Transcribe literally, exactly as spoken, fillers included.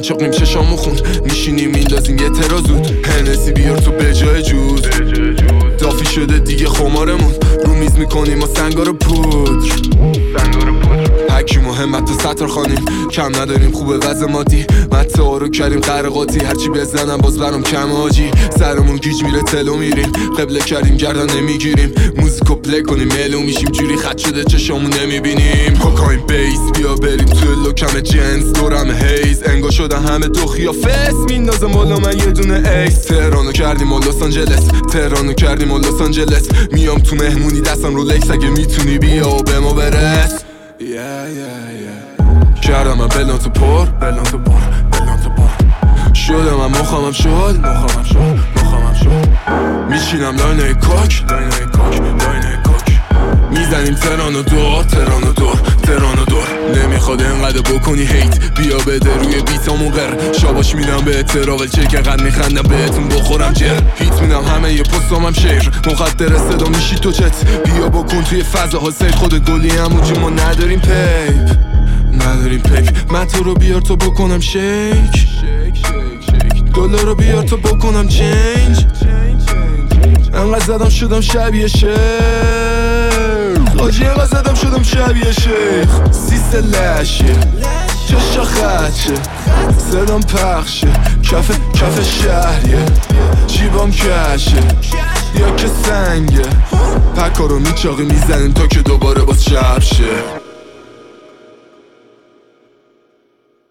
قاچاقیم چشامو خوند میشینیم میندازیم یه ترازود هنسی بیار تو به جای جوز دافی شده دیگه خمارمون رو میز میکنیم و سنگا رو پودر هکی مهمت تو سطر خانیم کم نداریم خوبه وضع مادی مته ها رو کریم قرقاتی هرچی بزنم باز برام کم آجی سرمون گیج میره تلو میریم قبله کردیم گردن نمیگیریم موزیکو پلی کنیم ملو میشیم جوری خط شده چشامون نمیبینیم کوکاین بیس بیا بریم تو لوکم جنس دورم هیز انگا شده همه دو خیافس میندازم بالا من یه دونه ایس تهرانو کردیم و لس آنجلس تهرانو کردیم و لس آنجلس میام تو مهمونی دستم رو لکس اگه میتونی بیا و به ما برس yeah, yeah, yeah. کردم من بلان تو پر بلان تو پر بلان تو پر شده من مخامم شد مخامم شد مخامم شد میشینم لاینه کوک لاینه کوک لاینه کوک میزنیم تران و دور تران و دور تران و دور نمیخواد انقدر بکنی هیت بیا بده روی بیتامون غر شاباش میدم به تراول چک قد میخندم بهتون بخورم جر هیت میدم همه یه پستامم شیر مخدر صدا میشی تو چت بیا بکن توی فضاها سیر خود گلی همونجی ما نداریم پیپ نداریم پیپ من تو رو بیار تو بکنم شیک دلار رو بیار تو بکنم چینج انقدر زدم شدم شبیه شیخ آجی انقدر زدم شدم شبیه شیخ سیست لشه چشا خدشه صدام پخشه کف کف شهریه جیبام کشه یا که سنگه پکا رو میچاقی میزنیم تا که دوباره باز شب شه